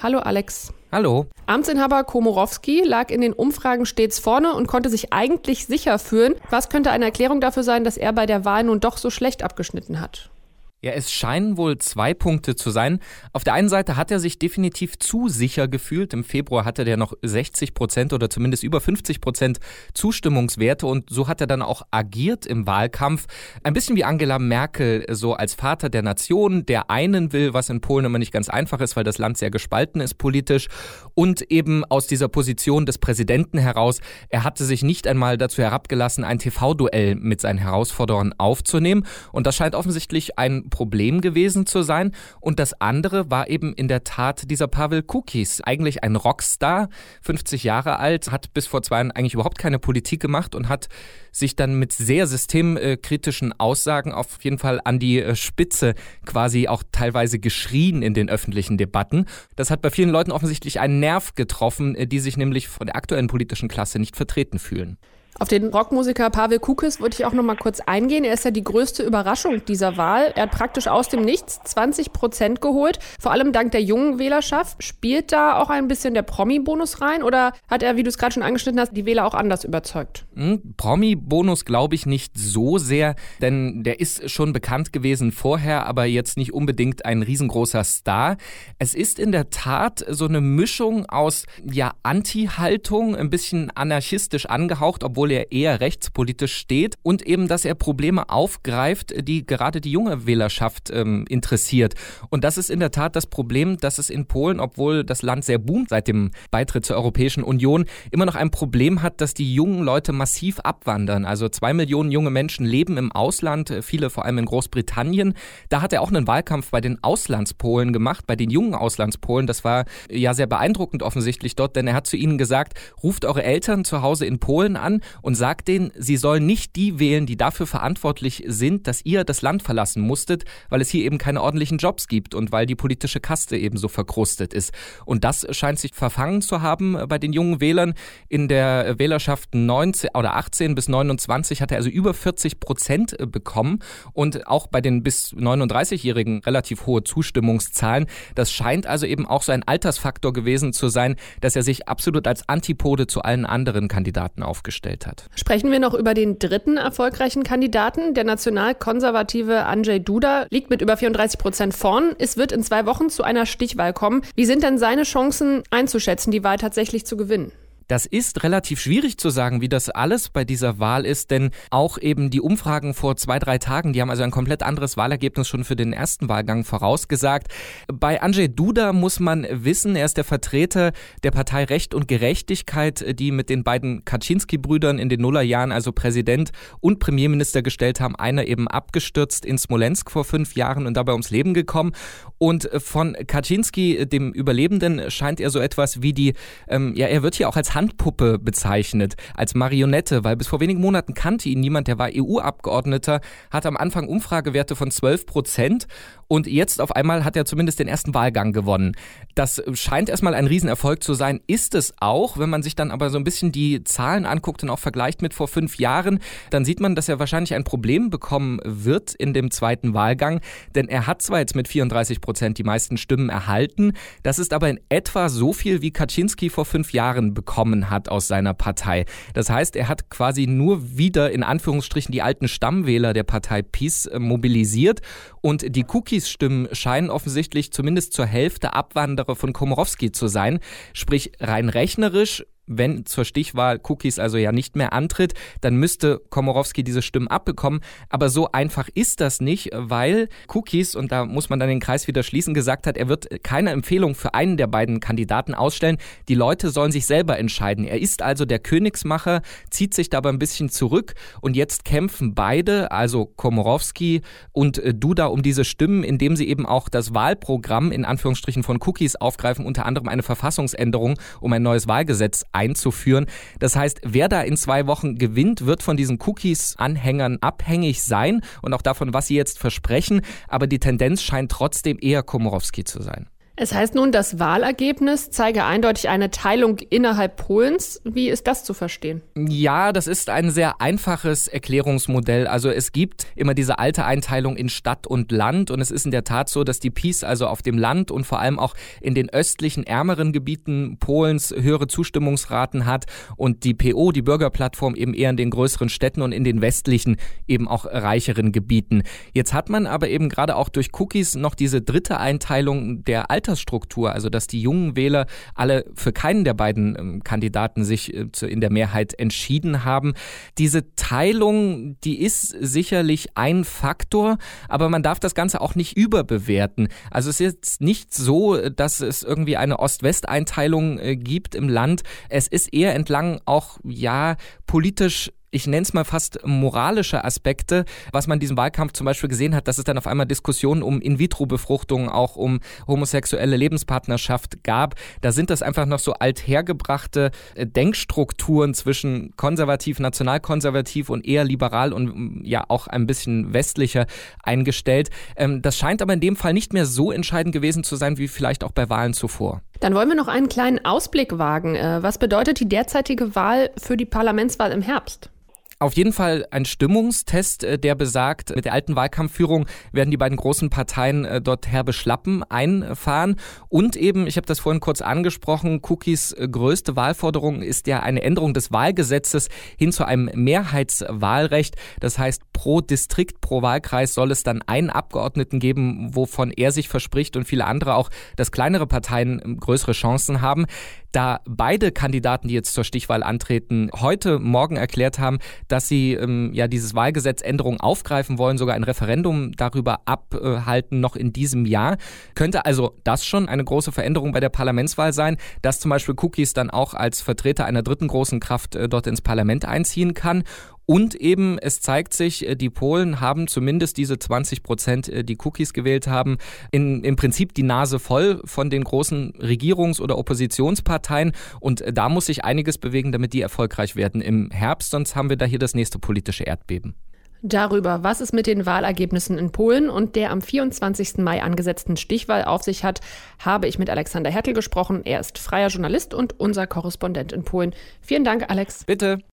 Hallo Alex. Hallo. Amtsinhaber Komorowski lag in den Umfragen stets vorne und konnte sich eigentlich sicher fühlen. Was könnte eine Erklärung dafür sein, dass er bei der Wahl nun doch so schlecht abgeschnitten hat? Ja, es scheinen wohl 2 Punkte zu sein. Auf der einen Seite hat er sich definitiv zu sicher gefühlt. Im Februar hatte der noch 60% oder zumindest über 50% Zustimmungswerte und so hat er dann auch agiert im Wahlkampf. Ein bisschen wie Angela Merkel, so als Vater der Nation, der einen will, was in Polen immer nicht ganz einfach ist, weil das Land sehr gespalten ist politisch und eben aus dieser Position des Präsidenten heraus. Er hatte sich nicht einmal dazu herabgelassen, ein TV-Duell mit seinen Herausforderern aufzunehmen und das scheint offensichtlich ein Problem gewesen zu sein. Und das andere war eben in der Tat dieser Paweł Kukiz, eigentlich ein Rockstar, 50 Jahre alt, hat bis vor 2 Jahren eigentlich überhaupt keine Politik gemacht und hat sich dann mit sehr systemkritischen Aussagen auf jeden Fall an die Spitze quasi auch teilweise geschrien in den öffentlichen Debatten. Das hat bei vielen Leuten offensichtlich einen Nerv getroffen, die sich nämlich von der aktuellen politischen Klasse nicht vertreten fühlen. Auf den Rockmusiker Paweł Kukiz würde ich auch noch mal kurz eingehen. Er ist ja die größte Überraschung dieser Wahl. Er hat praktisch aus dem Nichts 20% geholt, vor allem dank der jungen Wählerschaft. Spielt da auch ein bisschen der Promi-Bonus rein oder hat er, wie du es gerade schon angeschnitten hast, die Wähler auch anders überzeugt? Promi-Bonus glaube ich nicht so sehr, denn der ist schon bekannt gewesen vorher, aber jetzt nicht unbedingt ein riesengroßer Star. Es ist in der Tat so eine Mischung aus Anti-Haltung, ein bisschen anarchistisch angehaucht, obwohl er eher rechtspolitisch steht und eben, dass er Probleme aufgreift, die gerade die junge Wählerschaft interessiert. Und das ist in der Tat das Problem, dass es in Polen, obwohl das Land sehr boomt seit dem Beitritt zur Europäischen Union, immer noch ein Problem hat, dass die jungen Leute massiv abwandern. Also 2 Millionen junge Menschen leben im Ausland, viele vor allem in Großbritannien. Da hat er auch einen Wahlkampf bei den Auslandspolen gemacht, bei den jungen Auslandspolen. Das war ja sehr beeindruckend offensichtlich dort, denn er hat zu ihnen gesagt, ruft eure Eltern zu Hause in Polen an und sagt denen, sie sollen nicht die wählen, die dafür verantwortlich sind, dass ihr das Land verlassen musstet, weil es hier eben keine ordentlichen Jobs gibt und weil die politische Kaste eben so verkrustet ist. Und das scheint sich verfangen zu haben bei den jungen Wählern. In der Wählerschaft 18 bis 29 hat er also über 40% bekommen und auch bei den bis 39-Jährigen relativ hohe Zustimmungszahlen. Das scheint also eben auch so ein Altersfaktor gewesen zu sein, dass er sich absolut als Antipode zu allen anderen Kandidaten aufgestellt hat. Sprechen wir noch über den dritten erfolgreichen Kandidaten. Der nationalkonservative Andrzej Duda liegt mit über 34% vorn. Es wird in 2 Wochen zu einer Stichwahl kommen. Wie sind denn seine Chancen einzuschätzen, die Wahl tatsächlich zu gewinnen? Das ist relativ schwierig zu sagen, wie das alles bei dieser Wahl ist, denn auch eben die Umfragen vor 2-3 Tagen, die haben also ein komplett anderes Wahlergebnis schon für den ersten Wahlgang vorausgesagt. Bei Andrzej Duda muss man wissen, er ist der Vertreter der Partei Recht und Gerechtigkeit, die mit den beiden Kaczynski-Brüdern in den Nullerjahren also Präsident und Premierminister gestellt haben. Einer eben abgestürzt in Smolensk vor 5 Jahren und dabei ums Leben gekommen. Und von Kaczynski, dem Überlebenden, scheint er so etwas wie er wird hier auch als Handpuppe bezeichnet, als Marionette, weil bis vor wenigen Monaten kannte ihn niemand, der war EU-Abgeordneter, hat am Anfang Umfragewerte von 12% und jetzt auf einmal hat er zumindest den ersten Wahlgang gewonnen. Das scheint erstmal ein Riesenerfolg zu sein, ist es auch, wenn man sich dann aber so ein bisschen die Zahlen anguckt und auch vergleicht mit vor 5 Jahren, dann sieht man, dass er wahrscheinlich ein Problem bekommen wird in dem zweiten Wahlgang, denn er hat zwar jetzt mit 34% die meisten Stimmen erhalten, das ist aber in etwa so viel, wie Kaczynski vor 5 Jahren bekommen hat aus seiner Partei. Das heißt, er hat quasi nur wieder in Anführungsstrichen die alten Stammwähler der Partei PiS mobilisiert und die Kukiz-Stimmen scheinen offensichtlich zumindest zur Hälfte Abwanderer von Komorowski zu sein. Sprich, rein rechnerisch, wenn zur Stichwahl Kukiz also ja nicht mehr antritt, dann müsste Komorowski diese Stimmen abbekommen. Aber so einfach ist das nicht, weil Kukiz, und da muss man dann den Kreis wieder schließen, gesagt hat, er wird keine Empfehlung für einen der beiden Kandidaten ausstellen. Die Leute sollen sich selber entscheiden. Er ist also der Königsmacher, zieht sich dabei ein bisschen zurück und jetzt kämpfen beide, also Komorowski und Duda, um diese Stimmen, indem sie eben auch das Wahlprogramm in Anführungsstrichen von Kukiz aufgreifen, unter anderem eine Verfassungsänderung, um ein neues Wahlgesetz einzuführen. Das heißt, wer da in 2 Wochen gewinnt, wird von diesen Kukiz-Anhängern abhängig sein und auch davon, was sie jetzt versprechen. Aber die Tendenz scheint trotzdem eher Komorowski zu sein. Es heißt nun, das Wahlergebnis zeige eindeutig eine Teilung innerhalb Polens. Wie ist das zu verstehen? Ja, das ist ein sehr einfaches Erklärungsmodell. Also es gibt immer diese alte Einteilung in Stadt und Land und es ist in der Tat so, dass die PiS also auf dem Land und vor allem auch in den östlichen, ärmeren Gebieten Polens höhere Zustimmungsraten hat und die PO, die Bürgerplattform, eben eher in den größeren Städten und in den westlichen, eben auch reicheren Gebieten. Jetzt hat man aber eben gerade auch durch Cookies noch diese dritte Einteilung der Altersstruktur, also dass die jungen Wähler alle für keinen der beiden Kandidaten sich in der Mehrheit entschieden haben. Diese Teilung, die ist sicherlich ein Faktor, aber man darf das Ganze auch nicht überbewerten. Also es ist jetzt nicht so, dass es irgendwie eine Ost-West-Einteilung gibt im Land. Es ist eher entlang auch, politisch, ich nenne es mal fast moralische Aspekte, was man in diesem Wahlkampf zum Beispiel gesehen hat, dass es dann auf einmal Diskussionen um In-vitro-Befruchtung, auch um homosexuelle Lebenspartnerschaft gab. Da sind das einfach noch so althergebrachte Denkstrukturen zwischen konservativ, nationalkonservativ und eher liberal und auch ein bisschen westlicher eingestellt. Das scheint aber in dem Fall nicht mehr so entscheidend gewesen zu sein, wie vielleicht auch bei Wahlen zuvor. Dann wollen wir noch einen kleinen Ausblick wagen. Was bedeutet die derzeitige Wahl für die Parlamentswahl im Herbst? Auf jeden Fall ein Stimmungstest, der besagt, mit der alten Wahlkampfführung werden die beiden großen Parteien dort herbe Schlappen einfahren. Und eben, ich habe das vorhin kurz angesprochen, Cookies größte Wahlforderung ist ja eine Änderung des Wahlgesetzes hin zu einem Mehrheitswahlrecht. Das heißt, pro Distrikt, pro Wahlkreis soll es dann einen Abgeordneten geben, wovon er sich verspricht und viele andere auch, dass kleinere Parteien größere Chancen haben. Da beide Kandidaten, die jetzt zur Stichwahl antreten, heute Morgen erklärt haben, dass sie dieses Wahlgesetzänderung aufgreifen wollen, sogar ein Referendum darüber abhalten noch in diesem Jahr, könnte also das schon eine große Veränderung bei der Parlamentswahl sein, dass zum Beispiel Cookies dann auch als Vertreter einer dritten großen Kraft dort ins Parlament einziehen kann. Und eben, es zeigt sich, die Polen haben zumindest diese 20%, die Cookies gewählt haben, im Prinzip die Nase voll von den großen Regierungs- oder Oppositionsparteien. Und da muss sich einiges bewegen, damit die erfolgreich werden im Herbst. Sonst haben wir da hier das nächste politische Erdbeben. Darüber, was es mit den Wahlergebnissen in Polen und der am 24. Mai angesetzten Stichwahl auf sich hat, habe ich mit Alexander Hertel gesprochen. Er ist freier Journalist und unser Korrespondent in Polen. Vielen Dank, Alex. Bitte.